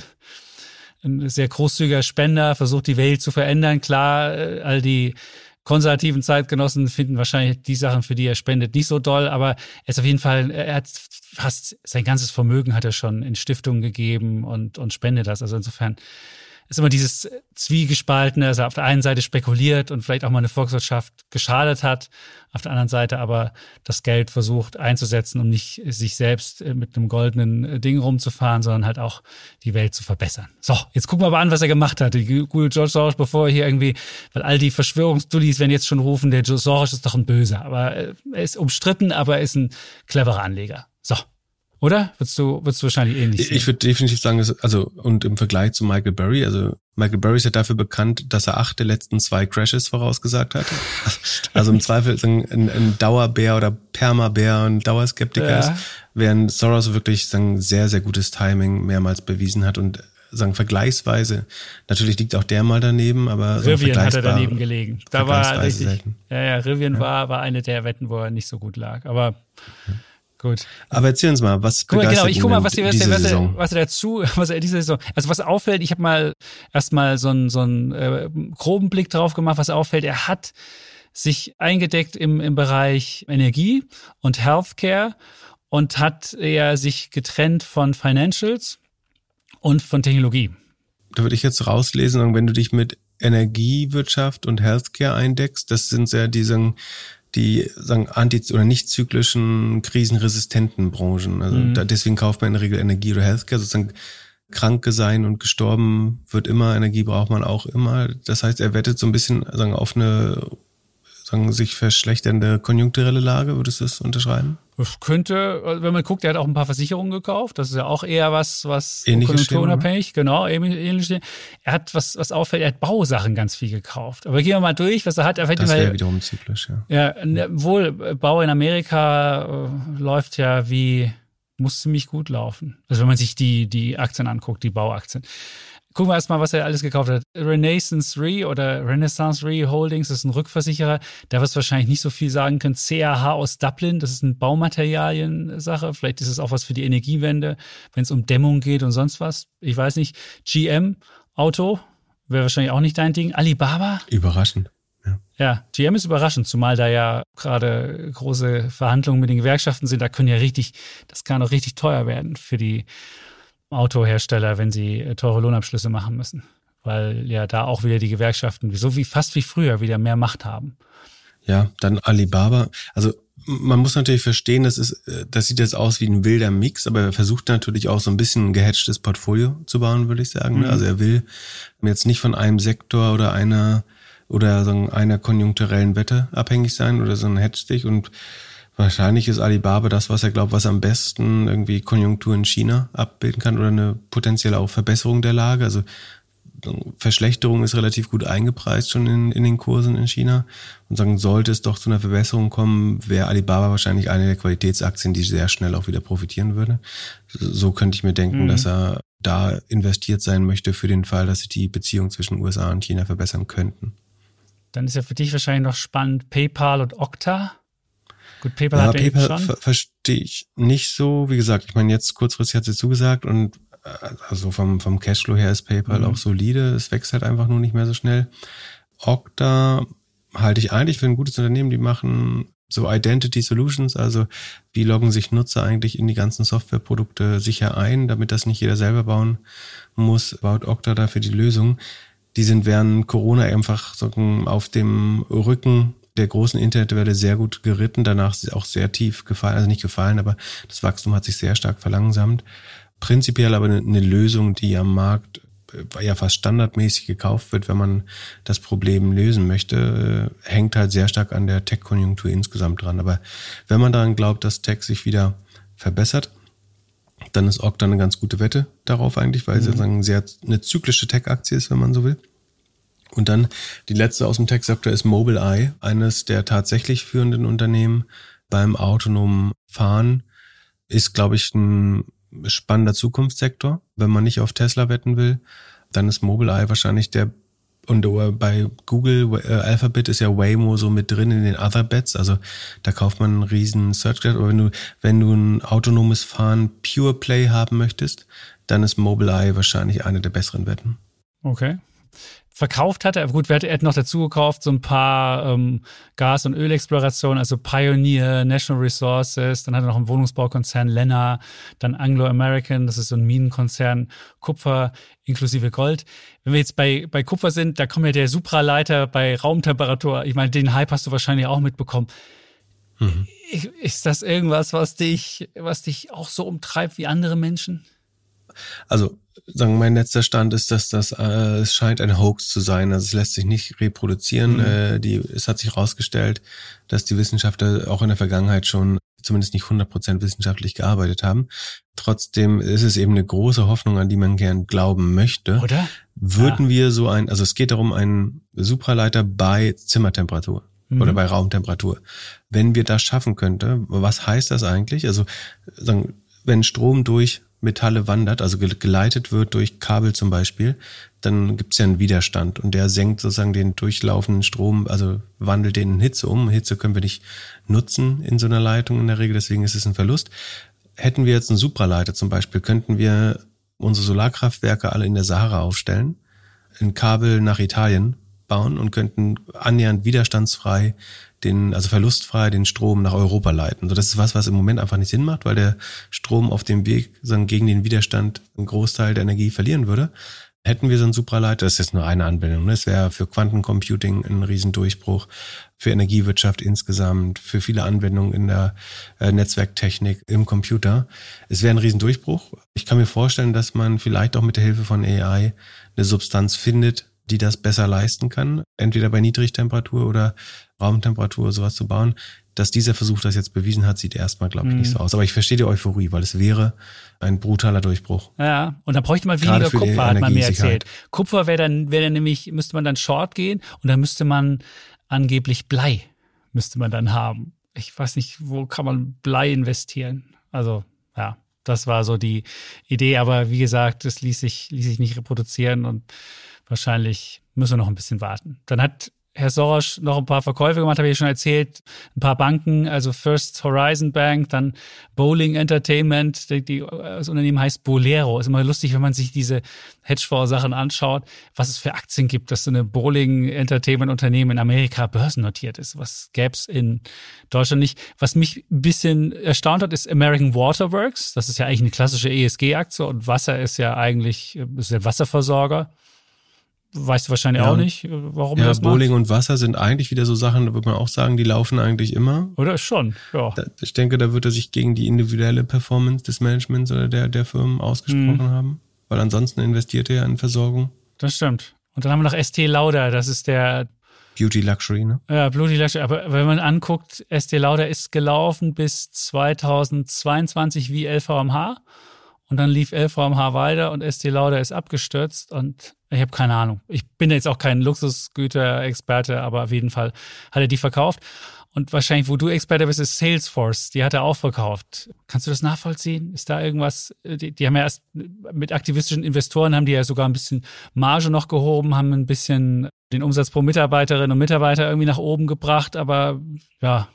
sehr großzügiger Spender, versucht die Welt zu verändern. Klar, all die konservativen Zeitgenossen finden wahrscheinlich die Sachen, für die er spendet, nicht so doll, aber er ist auf jeden Fall, er hat fast sein ganzes Vermögen hat er schon in Stiftungen gegeben und spendet das. Also insofern ist immer dieses Zwiegespaltene, dass er auf der einen Seite spekuliert und vielleicht auch mal eine Volkswirtschaft geschadet hat, auf der anderen Seite aber das Geld versucht einzusetzen, um nicht sich selbst mit einem goldenen Ding rumzufahren, sondern halt auch die Welt zu verbessern. So, jetzt gucken wir aber an, was er gemacht hat. Die gute George Soros, bevor er hier irgendwie, weil all die Verschwörungsdullis werden jetzt schon rufen, der George Soros ist doch ein Böser. Aber er ist umstritten, aber er ist ein cleverer Anleger. So. Oder? Würdest du wahrscheinlich ähnlich sehen? Ich würde definitiv sagen, und im Vergleich zu Michael Burry ist ja dafür bekannt, dass er 8 der letzten 2 Crashes vorausgesagt hat. Also im Zweifel ein Dauerbär oder Permabär und Dauerskeptiker ist, während Soros wirklich sehr, sehr gutes Timing mehrmals bewiesen hat und vergleichsweise, natürlich liegt auch der mal daneben, aber Rivian hat er daneben gelegen. Da war richtig, selten. Rivian war eine der Wetten, wo er nicht so gut lag, aber gut. Aber erzähl uns mal, was begeistert ich guck mal, was er diese Saison. Also was auffällt, ich habe mal erstmal so einen groben Blick drauf gemacht, was auffällt, er hat sich eingedeckt im Bereich Energie und Healthcare und hat eher sich getrennt von Financials und von Technologie. Da würde ich jetzt rauslesen, wenn du dich mit Energiewirtschaft und Healthcare eindeckst, das sind ja die anti- oder nicht zyklischen, krisenresistenten Branchen. Also deswegen kauft man in der Regel Energie oder Healthcare, sozusagen krank sein und gestorben wird immer, Energie braucht man auch immer. Das heißt, er wettet so ein bisschen auf eine sich verschlechternde konjunkturelle Lage. Würdest du das unterschreiben? Das könnte, wenn man guckt, er hat auch ein paar Versicherungen gekauft. Das ist ja auch eher was Ähnliches konjunkturunabhängig. Genau, ähnlich. Er hat, was auffällt, er hat Bausachen ganz viel gekauft. Aber gehen wir mal durch, was er hat. Das wäre wiederum zyklisch, ja. Ja, wohl, Bau in Amerika läuft ja muss ziemlich gut laufen. Also wenn man sich die Aktien anguckt, die Bauaktien. Gucken wir erstmal, was er alles gekauft hat. Renaissance Re Holdings, das ist ein Rückversicherer. Da wirst du wahrscheinlich nicht so viel sagen können. CAH aus Dublin, das ist eine Baumaterialien-Sache. Vielleicht ist es auch was für die Energiewende, wenn es um Dämmung geht und sonst was. Ich weiß nicht. GM, Auto, wäre wahrscheinlich auch nicht dein Ding. Alibaba. Überraschend. Ja, GM ist überraschend, zumal da ja gerade große Verhandlungen mit den Gewerkschaften sind. Das kann auch richtig teuer werden für die Autohersteller, wenn sie teure Lohnabschlüsse machen müssen. Weil ja da auch wieder die Gewerkschaften, fast wie früher, wieder mehr Macht haben. Ja, dann Alibaba. Also man muss natürlich verstehen, das sieht jetzt aus wie ein wilder Mix, aber er versucht natürlich auch so ein bisschen ein gehatchtes Portfolio zu bauen, würde ich sagen. Mhm. Also er will jetzt nicht von einem Sektor oder einer konjunkturellen Wette abhängig sein oder so ein Hedge-Stich, und wahrscheinlich ist Alibaba das, was er glaubt, was am besten irgendwie Konjunktur in China abbilden kann oder eine potenzielle auch Verbesserung der Lage. Also Verschlechterung ist relativ gut eingepreist schon in den Kursen in China. Und sagen, sollte es doch zu einer Verbesserung kommen, wäre Alibaba wahrscheinlich eine der Qualitätsaktien, die sehr schnell auch wieder profitieren würde. So könnte ich mir denken, dass er da investiert sein möchte für den Fall, dass sich die Beziehung zwischen USA und China verbessern könnten. Dann ist ja für dich wahrscheinlich noch spannend PayPal und Okta. Gut, PayPal hat ja PayPal verstehe ich nicht so. Wie gesagt, ich meine, jetzt kurzfristig hat sie zugesagt, und also vom Cashflow her ist PayPal auch solide. Es wächst halt einfach nur nicht mehr so schnell. Okta halte ich eigentlich für ein gutes Unternehmen. Die machen so Identity Solutions, also wie loggen sich Nutzer eigentlich in die ganzen Softwareprodukte sicher ein, damit das nicht jeder selber bauen muss, baut Okta dafür die Lösung. Die sind während Corona einfach auf dem Rücken der großen Internetwelle sehr gut geritten, danach ist auch sehr tief gefallen, also nicht gefallen, aber das Wachstum hat sich sehr stark verlangsamt. Prinzipiell aber eine Lösung, die am Markt ja fast standardmäßig gekauft wird, wenn man das Problem lösen möchte, hängt halt sehr stark an der Tech-Konjunktur insgesamt dran. Aber wenn man daran glaubt, dass Tech sich wieder verbessert, dann ist Okta eine ganz gute Wette darauf eigentlich, weil sie sozusagen eine zyklische Tech-Aktie ist, wenn man so will. Und dann die letzte aus dem Tech-Sektor ist Mobileye, eines der tatsächlich führenden Unternehmen beim autonomen Fahren. Ist, glaube ich, ein spannender Zukunftssektor. Wenn man nicht auf Tesla wetten will, dann ist Mobileye wahrscheinlich und bei Google, Alphabet ist ja Waymo so mit drin in den Other Bets, also da kauft man einen riesen Search. Aber wenn du ein autonomes Fahren Pure Play haben möchtest, dann ist Mobileye wahrscheinlich eine der besseren Wetten. Okay. Verkauft hat er, gut, er hat noch dazu gekauft, so ein paar Gas- und Ölexplorationen, also Pioneer, National Resources, dann hat er noch einen Wohnungsbaukonzern, Lennar, dann Anglo-American, das ist so ein Minenkonzern, Kupfer inklusive Gold. Wenn wir jetzt bei Kupfer sind, da kommt ja der Supraleiter bei Raumtemperatur. Ich meine, den Hype hast du wahrscheinlich auch mitbekommen. Mhm. Ist das irgendwas, was dich auch so umtreibt wie andere Menschen? Also, mein letzter Stand ist, dass es scheint ein Hoax zu sein. Also es lässt sich nicht reproduzieren. Es hat sich herausgestellt, dass die Wissenschaftler auch in der Vergangenheit schon zumindest nicht 100% wissenschaftlich gearbeitet haben. Trotzdem ist es eben eine große Hoffnung, an die man gern glauben möchte. Oder? Würden wir also es geht darum, einen Supraleiter bei Zimmertemperatur oder bei Raumtemperatur. Wenn wir das schaffen könnten, was heißt das eigentlich? Also, wenn Strom durch Metalle wandert, also geleitet wird durch Kabel zum Beispiel, dann gibt es ja einen Widerstand und der senkt sozusagen den durchlaufenden Strom, also wandelt den in Hitze um. Hitze können wir nicht nutzen in so einer Leitung in der Regel, deswegen ist es ein Verlust. Hätten wir jetzt einen Supraleiter zum Beispiel, könnten wir unsere Solarkraftwerke alle in der Sahara aufstellen, ein Kabel nach Italien bauen und könnten annähernd widerstandsfrei, also verlustfrei den Strom nach Europa leiten. So, das ist was im Moment einfach nicht Sinn macht, weil der Strom auf dem Weg gegen den Widerstand einen Großteil der Energie verlieren würde. Hätten wir so einen Supraleiter, das ist jetzt nur eine Anwendung, das wäre für Quantencomputing ein Riesendurchbruch, für Energiewirtschaft insgesamt, für viele Anwendungen in der Netzwerktechnik, im Computer. Es wäre ein Riesendurchbruch. Ich kann mir vorstellen, dass man vielleicht auch mit der Hilfe von AI eine Substanz findet, die das besser leisten kann, entweder bei Niedrigtemperatur oder Raumtemperatur sowas zu bauen. Dass dieser Versuch das jetzt bewiesen hat, sieht erstmal, glaube ich, nicht so aus. Aber ich verstehe die Euphorie, weil es wäre ein brutaler Durchbruch. Ja, und dann bräuchte man weniger Kupfer, hat man mir erzählt. Kupfer wäre dann nämlich, müsste man dann Short gehen und dann müsste man angeblich Blei müsste man dann haben. Ich weiß nicht, wo kann man Blei investieren? Also, ja, das war so die Idee. Aber wie gesagt, das ließ sich nicht reproduzieren und wahrscheinlich müssen wir noch ein bisschen warten. Dann hat Herr Soros noch ein paar Verkäufe gemacht, habe ich schon erzählt. Ein paar Banken, also First Horizon Bank, dann Bowling Entertainment, das Unternehmen heißt Bolero. Ist immer lustig, wenn man sich diese Hedgefonds-Sachen anschaut, was es für Aktien gibt, dass so eine Bowling Entertainment Unternehmen in Amerika börsennotiert ist. Was gäb's in Deutschland nicht. Was mich ein bisschen erstaunt hat, ist American Waterworks. Das ist ja eigentlich eine klassische ESG-Aktie und Wasser ist ja eigentlich der Wasserversorger. Weißt du wahrscheinlich auch nicht, warum das macht. Bowling und Wasser sind eigentlich wieder so Sachen, da würde man auch sagen, die laufen eigentlich immer. Oder schon, ja. Ich denke, da wird er sich gegen die individuelle Performance des Managements oder der Firmen ausgesprochen haben, weil ansonsten investiert er ja in Versorgung. Das stimmt. Und dann haben wir noch Estée Lauder, das ist der Beauty Luxury, ne? Ja, Beauty Luxury. Aber wenn man anguckt, Estée Lauder ist gelaufen bis 2022 wie LVMH. Und dann lief LVMH weiter und Estée Lauder ist abgestürzt und ich habe keine Ahnung. Ich bin jetzt auch kein Luxusgüter-Experte, aber auf jeden Fall hat er die verkauft. Und wahrscheinlich, wo du Experte bist, ist Salesforce. Die hat er auch verkauft. Kannst du das nachvollziehen? Ist da irgendwas? Die haben ja erst mit aktivistischen Investoren haben die ja sogar ein bisschen Marge noch gehoben, haben ein bisschen den Umsatz pro Mitarbeiterin und Mitarbeiter irgendwie nach oben gebracht. Aber ja,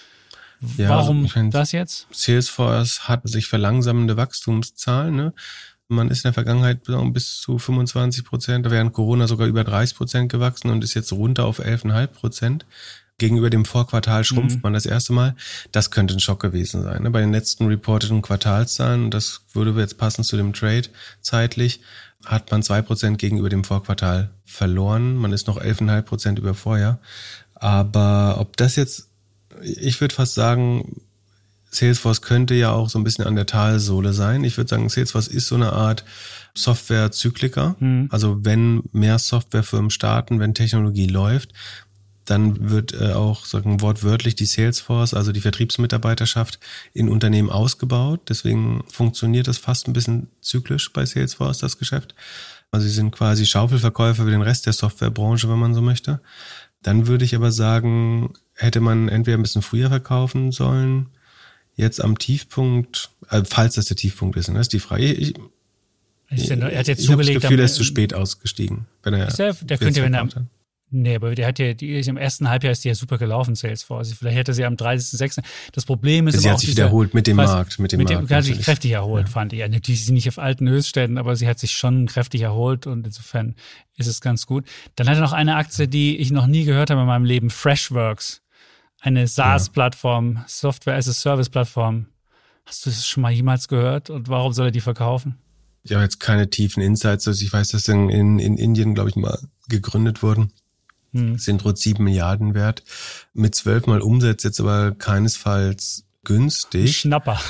warum also das jetzt? Salesforce hat sich verlangsamende Wachstumszahlen. Ne? Man ist in der Vergangenheit bis zu 25%, während Corona sogar über 30% gewachsen und ist jetzt runter auf 11,5%. Gegenüber dem Vorquartal schrumpft man das erste Mal. Das könnte ein Schock gewesen sein. Ne? Bei den letzten reporteten Quartalszahlen, und das würde jetzt passen zu dem Trade zeitlich, hat man 2% gegenüber dem Vorquartal verloren. Man ist noch 11,5% über Vorjahr. Aber ob das jetzt, ich würde fast sagen, Salesforce könnte ja auch so ein bisschen an der Talsohle sein. Ich würde sagen, Salesforce ist so eine Art Software-Zykliker. Also wenn mehr Softwarefirmen starten, wenn Technologie läuft, dann wird auch sagen wortwörtlich die Salesforce, also die Vertriebsmitarbeiterschaft in Unternehmen ausgebaut. Deswegen funktioniert das fast ein bisschen zyklisch bei Salesforce, das Geschäft. Also sie sind quasi Schaufelverkäufer für den Rest der Softwarebranche, wenn man so möchte. Dann würde ich aber sagen, hätte man entweder ein bisschen früher verkaufen sollen, jetzt am Tiefpunkt, falls das der Tiefpunkt ist, das ist die Frage. Ich er hat jetzt ich habe das Gefühl, er ist zu spät ausgestiegen. Wenn er der könnte, wenn er nee, aber der hat ja, die ist im ersten Halbjahr ist die ja super gelaufen, Salesforce. Vielleicht hätte sie am 30.06. Das Problem ist sie hat sich wiederholt mit dem Markt. Mit dem Markt hat sich kräftig erholt, fand ich. Ja, natürlich ist sie nicht auf alten Höchstständen, aber sie hat sich schon kräftig erholt und insofern ist es ganz gut. Dann hat er noch eine Aktie, die ich noch nie gehört habe in meinem Leben, Freshworks. Eine SaaS-Plattform, Software-as-a-Service-Plattform. Hast du das schon mal jemals gehört und warum soll er die verkaufen? Ich habe jetzt keine tiefen Insights. Also ich weiß, dass in Indien, glaube ich, mal gegründet wurden. Sind rund 7 Milliarden wert. Mit 12-mal Umsatz jetzt aber keinesfalls günstig. Schnapper.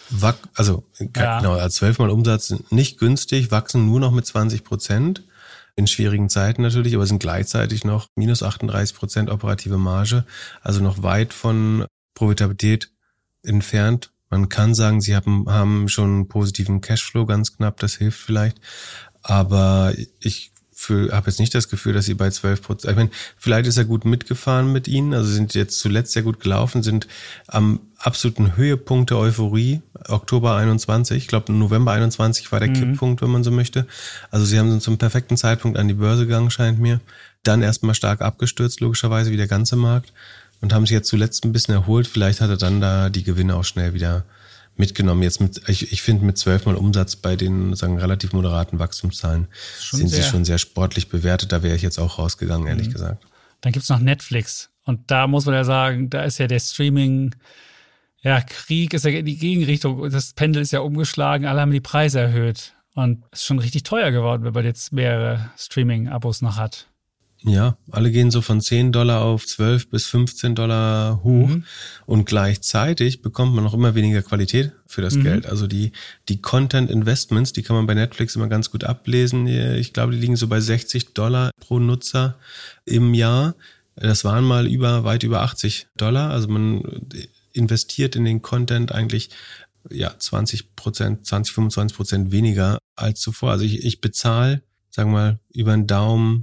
Genau, als 12-mal Umsatz nicht günstig, wachsen nur noch mit 20%. In schwierigen Zeiten natürlich, aber sind gleichzeitig noch minus 38% operative Marge. Also noch weit von Profitabilität entfernt. Man kann sagen, sie haben schon einen positiven Cashflow, ganz knapp, das hilft vielleicht. Aber ich habe jetzt nicht das Gefühl, dass sie bei 12%, ich meine, vielleicht ist er gut mitgefahren mit ihnen, also sind jetzt zuletzt sehr gut gelaufen, sind am absoluten Höhepunkt der Euphorie, Oktober 21, ich glaube November 21 war der Kipppunkt, wenn man so möchte. Also sie haben zum perfekten Zeitpunkt an die Börse gegangen, scheint mir. Dann erstmal stark abgestürzt, logischerweise, wie der ganze Markt und haben sich jetzt zuletzt ein bisschen erholt. Vielleicht hat er dann da die Gewinne auch schnell wieder mitgenommen. Jetzt ich finde mit 12-mal Umsatz bei den relativ moderaten Wachstumszahlen sind sie schon sehr sportlich bewertet. Da wäre ich jetzt auch rausgegangen, ehrlich gesagt. Dann gibt's noch Netflix. Und da muss man ja sagen, da ist ja der Streaming, Krieg ist ja die Gegenrichtung. Das Pendel ist ja umgeschlagen. Alle haben die Preise erhöht. Und es ist schon richtig teuer geworden, wenn man jetzt mehrere Streaming-Abos noch hat. Ja, alle gehen so von $10 auf $12 bis $15 hoch. Und gleichzeitig bekommt man noch immer weniger Qualität für das Geld. Also die Content-Investments, die kann man bei Netflix immer ganz gut ablesen. Ich glaube, die liegen so bei $60 pro Nutzer im Jahr. Das waren mal weit über $80. Also man investiert in den Content eigentlich 25% weniger als zuvor. Also ich bezahle, sagen wir mal, über den Daumen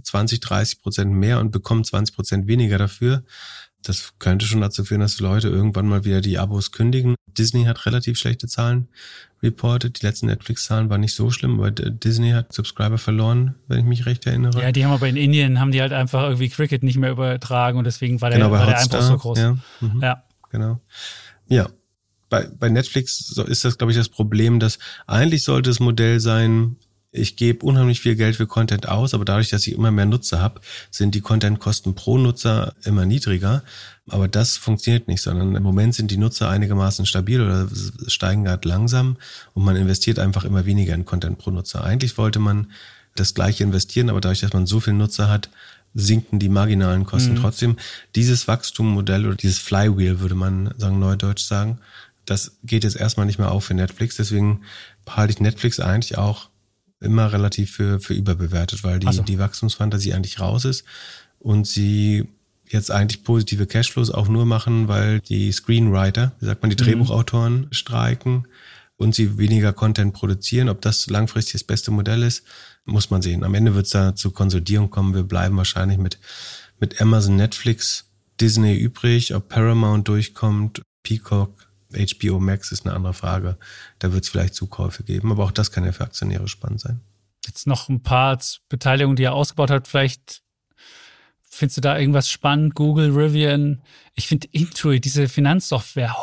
20-30% mehr und bekomme 20% weniger dafür. Das könnte schon dazu führen, dass Leute irgendwann mal wieder die Abos kündigen. Disney hat relativ schlechte Zahlen reported. Die letzten Netflix-Zahlen waren nicht so schlimm, aber Disney hat Subscriber verloren, wenn ich mich recht erinnere. Ja, die haben aber in Indien, haben die halt einfach irgendwie Cricket nicht mehr übertragen und deswegen war der Einbruch so groß. Ja, genau. Ja, bei Netflix ist das, glaube ich, das Problem, dass eigentlich sollte das Modell sein, ich gebe unheimlich viel Geld für Content aus, aber dadurch, dass ich immer mehr Nutzer habe, sind die Content-Kosten pro Nutzer immer niedriger. Aber das funktioniert nicht, sondern im Moment sind die Nutzer einigermaßen stabil oder steigen gerade langsam und man investiert einfach immer weniger in Content pro Nutzer. Eigentlich wollte man das Gleiche investieren, aber dadurch, dass man so viele Nutzer hat, sinken die marginalen Kosten trotzdem. Dieses Wachstummodell oder dieses Flywheel, würde man sagen, neudeutsch sagen, das geht jetzt erstmal nicht mehr auf für Netflix. Deswegen halte ich Netflix eigentlich auch immer relativ für überbewertet, weil die Wachstumsfantasie eigentlich raus ist und sie jetzt eigentlich positive Cashflows auch nur machen, weil die Screenwriter, wie sagt man, die Drehbuchautoren streiken und sie weniger Content produzieren. Ob das langfristig das beste Modell ist, muss man sehen. Am Ende wird es da zur Konsolidierung kommen. Wir bleiben wahrscheinlich mit Amazon, Netflix, Disney übrig. Ob Paramount durchkommt, Peacock, HBO Max ist eine andere Frage. Da wird es vielleicht Zukäufe geben, aber auch das kann ja für Aktionäre spannend sein. Jetzt noch ein paar Beteiligungen, die er ausgebaut hat. Vielleicht findest du da irgendwas spannend? Google, Rivian. Ich finde Intuit, diese Finanzsoftware,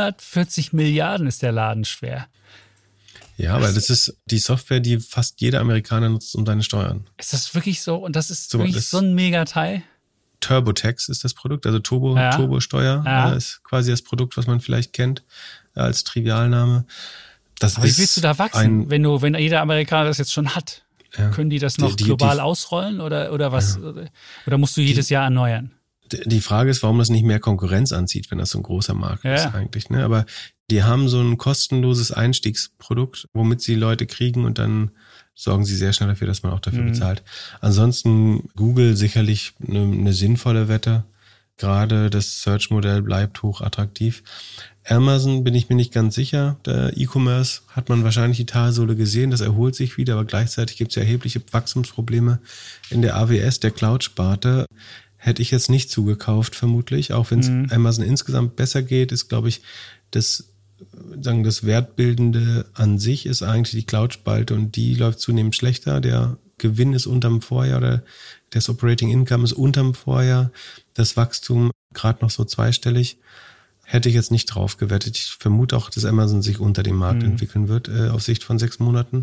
140 Milliarden ist der Laden schwer. Ja, aber das ist die Software, die fast jeder Amerikaner nutzt, um seine Steuern. Ist das wirklich so? Und das ist wirklich so ein Megateil? TurboTax ist das Produkt, also Turbosteuer ist quasi das Produkt, was man vielleicht kennt als Trivialname. Aber wie willst du da wachsen, wenn jeder Amerikaner das jetzt schon hat? Ja. Können die das noch global ausrollen oder was? Ja. Oder musst du jedes Jahr erneuern? Die Frage ist, warum das nicht mehr Konkurrenz anzieht, wenn das so ein großer Markt ist eigentlich. Ne? Aber die haben so ein kostenloses Einstiegsprodukt, womit sie Leute kriegen und dann sorgen sie sehr schnell dafür, dass man auch dafür bezahlt. Ansonsten Google sicherlich eine sinnvolle Wette. Gerade das Search-Modell bleibt hoch attraktiv. Amazon bin ich mir nicht ganz sicher. Der E-Commerce hat man wahrscheinlich die Talsohle gesehen. Das erholt sich wieder, aber gleichzeitig gibt es ja erhebliche Wachstumsprobleme in der AWS, der Cloud-Sparte. Hätte ich jetzt nicht zugekauft, vermutlich. Auch wenn es Amazon insgesamt besser geht, ist, glaube ich, das Wertbildende an sich ist eigentlich die Cloud-Spalte und die läuft zunehmend schlechter. Der Gewinn ist unterm Vorjahr oder das Operating Income ist unterm Vorjahr. Das Wachstum gerade noch so zweistellig. Hätte ich jetzt nicht drauf gewettet. Ich vermute auch, dass Amazon sich unter dem Markt entwickeln wird, auf Sicht von 6 Monaten.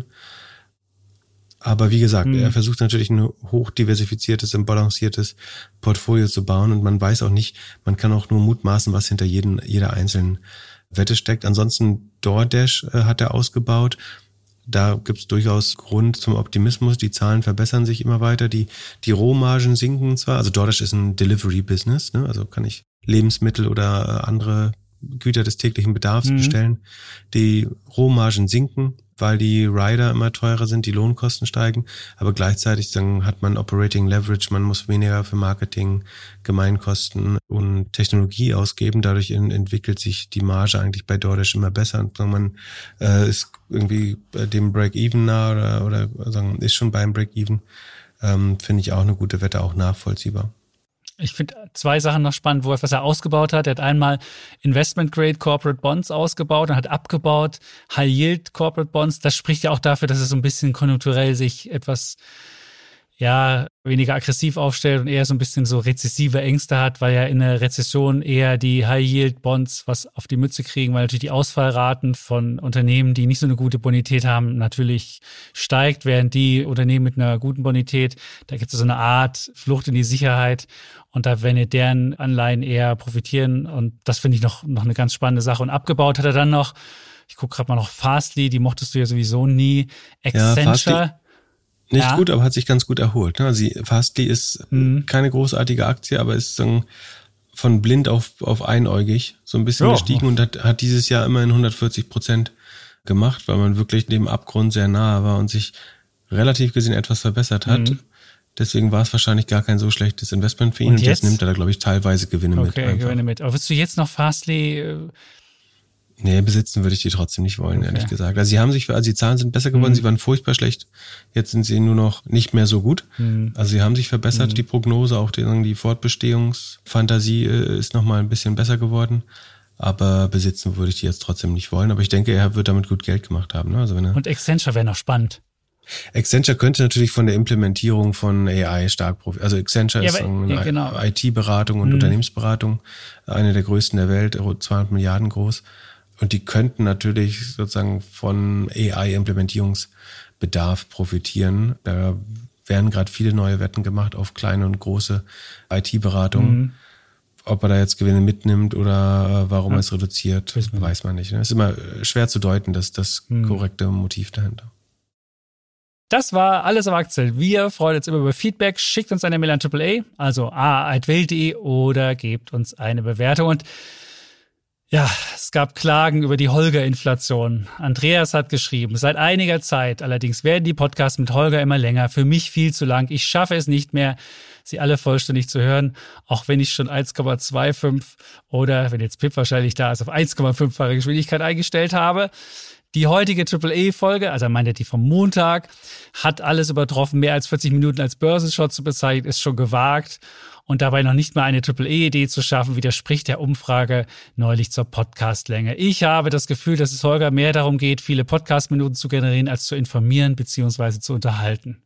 Aber wie gesagt, er versucht natürlich ein hochdiversifiziertes und balanciertes Portfolio zu bauen und man weiß auch nicht, man kann auch nur mutmaßen, was hinter jeder einzelnen Wette steckt. Ansonsten DoorDash hat er ausgebaut. Da gibt es durchaus Grund zum Optimismus. Die Zahlen verbessern sich immer weiter. Die Rohmargen sinken zwar. Also DoorDash ist ein Delivery-Business. Ne? Also kann ich Lebensmittel oder andere Güter des täglichen Bedarfs bestellen. Die Rohmargen sinken, weil die Rider immer teurer sind, die Lohnkosten steigen. Aber gleichzeitig dann hat man Operating Leverage. Man muss weniger für Marketing, Gemeinkosten und Technologie ausgeben. Dadurch entwickelt sich die Marge eigentlich bei DoorDash immer besser. Und man ist irgendwie bei dem Break-Even nah oder sagen, ist schon beim Break-Even. Finde ich auch eine gute Wette, auch nachvollziehbar. Ich finde 2 Sachen noch spannend, was er ausgebaut hat. Er hat einmal Investment-Grade Corporate Bonds ausgebaut und hat abgebaut High-Yield Corporate Bonds. Das spricht ja auch dafür, dass es so ein bisschen konjunkturell sich etwas weniger aggressiv aufstellt und eher so ein bisschen so rezessive Ängste hat, weil ja in der Rezession eher die High-Yield-Bonds was auf die Mütze kriegen, weil natürlich die Ausfallraten von Unternehmen, die nicht so eine gute Bonität haben, natürlich steigt, während die Unternehmen mit einer guten Bonität, da gibt es so eine Art Flucht in die Sicherheit und da werden deren Anleihen eher profitieren und das finde ich noch eine ganz spannende Sache. Und abgebaut hat er dann noch, ich gucke gerade mal noch Fastly, die mochtest du ja sowieso nie, Accenture. Nicht gut, aber hat sich ganz gut erholt. Fastly ist keine großartige Aktie, aber ist von blind auf einäugig so ein bisschen gestiegen und hat dieses Jahr immerhin 140% gemacht, weil man wirklich dem Abgrund sehr nahe war und sich relativ gesehen etwas verbessert hat. Deswegen war es wahrscheinlich gar kein so schlechtes Investment für ihn und jetzt nimmt er da, glaube ich, teilweise Gewinne mit. Okay, Gewinne mit. Aber willst du jetzt noch Fastly... Nee, besitzen würde ich die trotzdem nicht wollen, ehrlich gesagt. Also die Zahlen sind besser geworden, sie waren furchtbar schlecht. Jetzt sind sie nur noch nicht mehr so gut. Also sie haben sich verbessert, die Prognose, auch die Fortbestehungsfantasie ist nochmal ein bisschen besser geworden. Aber besitzen würde ich die jetzt trotzdem nicht wollen. Aber ich denke, er wird damit gut Geld gemacht haben. Ne? Also und Accenture wäre noch spannend. Accenture könnte natürlich von der Implementierung von AI stark profitieren. Also Accenture ist eine IT-Beratung und Unternehmensberatung, eine der größten der Welt, 200 Milliarden groß. Und die könnten natürlich sozusagen von AI-Implementierungsbedarf profitieren. Da werden gerade viele neue Wetten gemacht auf kleine und große IT-Beratungen. Ob er da jetzt Gewinne mitnimmt oder warum er es reduziert, weiß man nicht. Es ist immer schwer zu deuten, das korrekte Motiv dahinter. Das war alles auf Aktien. Wir freuen uns immer über Feedback. Schickt uns eine Mail an AAA, also a@welt.de oder gebt uns eine Bewertung. Und ja, es gab Klagen über die Holger-Inflation. Andreas hat geschrieben, seit einiger Zeit allerdings werden die Podcasts mit Holger immer länger. Für mich viel zu lang. Ich schaffe es nicht mehr, sie alle vollständig zu hören, auch wenn ich schon 1,25 oder, wenn jetzt Pip wahrscheinlich da ist, auf 1,5-fache Geschwindigkeit eingestellt habe. Die heutige AAA-Folge, also er meinte die vom Montag, hat alles übertroffen. Mehr als 40 Minuten als Börsenshot zu bezeichnen, ist schon gewagt. Und dabei noch nicht mal eine AAA-Idee zu schaffen, widerspricht der Umfrage neulich zur Podcastlänge. Ich habe das Gefühl, dass es Holger mehr darum geht, viele Podcast-Minuten zu generieren, als zu informieren bzw. zu unterhalten.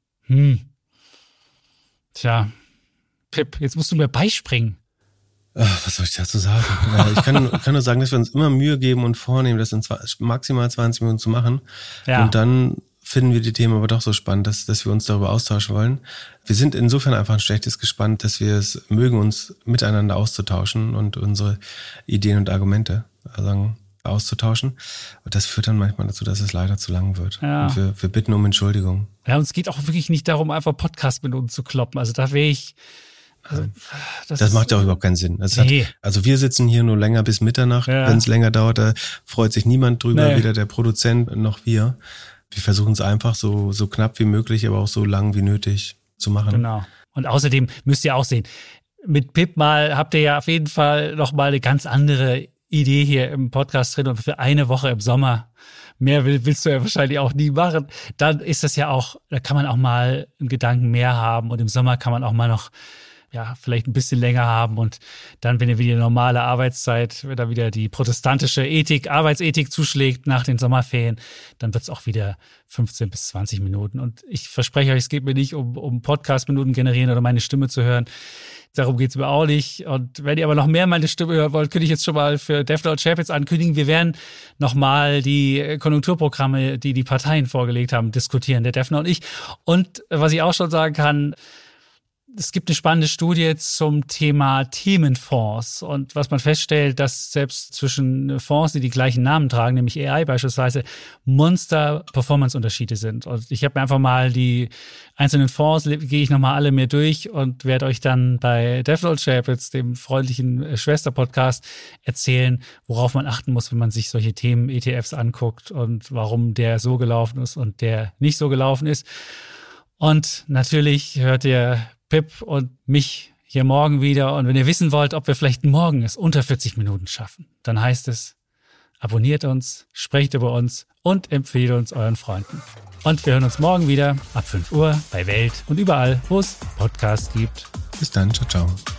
Tja, Pip, jetzt musst du mir beispringen. Was soll ich dazu sagen? Ich kann nur sagen, dass wir uns immer Mühe geben und vornehmen, das in maximal 20 Minuten zu machen. Ja. Und dann finden wir die Themen aber doch so spannend, dass wir uns darüber austauschen wollen. Wir sind insofern einfach ein schlechtes gespannt, dass wir es mögen, uns miteinander auszutauschen und unsere Ideen und Argumente auszutauschen. Und das führt dann manchmal dazu, dass es leider zu lang wird. Ja. Und wir bitten um Entschuldigung. Ja, und es geht auch wirklich nicht darum, einfach Podcast-Minuten zu kloppen. Also da wäre ich... Das macht ja auch überhaupt keinen Sinn. Also wir sitzen hier nur länger bis Mitternacht. Ja. Wenn es länger dauert, da freut sich niemand drüber, weder der Produzent noch wir. Wir versuchen es einfach so knapp wie möglich, aber auch so lang wie nötig zu machen. Genau. Und außerdem müsst ihr auch sehen, mit Pip habt ihr ja auf jeden Fall noch mal eine ganz andere Idee hier im Podcast drin und für eine Woche im Sommer. Mehr willst du ja wahrscheinlich auch nie machen. Dann ist das ja auch, da kann man auch mal einen Gedanken mehr haben und im Sommer kann man auch mal noch vielleicht ein bisschen länger haben und dann, wenn ihr wieder normale Arbeitszeit, wenn da wieder die protestantische Arbeitsethik zuschlägt nach den Sommerferien, dann wird es auch wieder 15 bis 20 Minuten. Und ich verspreche euch, es geht mir nicht um Podcast-Minuten generieren oder meine Stimme zu hören. Darum geht's mir auch nicht. Und wenn ihr aber noch mehr meine Stimme hören wollt, könnte ich jetzt schon mal für Defner und Chapitz ankündigen. Wir werden nochmal die Konjunkturprogramme, die Parteien vorgelegt haben, diskutieren, der Defner und ich. Und was ich auch schon sagen kann, es gibt eine spannende Studie zum Thema Themenfonds und was man feststellt, dass selbst zwischen Fonds, die gleichen Namen tragen, nämlich AI beispielsweise, Monster-Performance-Unterschiede sind. Und ich habe mir einfach mal die einzelnen Fonds, gehe ich nochmal alle mir durch und werde euch dann bei Defner und Chapitz, dem freundlichen Schwester-Podcast, erzählen, worauf man achten muss, wenn man sich solche Themen ETFs anguckt und warum der so gelaufen ist und der nicht so gelaufen ist. Und natürlich hört ihr Pip und mich hier morgen wieder. Und wenn ihr wissen wollt, ob wir vielleicht morgen es unter 40 Minuten schaffen, dann heißt es, abonniert uns, sprecht über uns und empfehlt uns euren Freunden. Und wir hören uns morgen wieder ab 5 Uhr bei Welt und überall, wo es Podcasts gibt. Bis dann, ciao, ciao.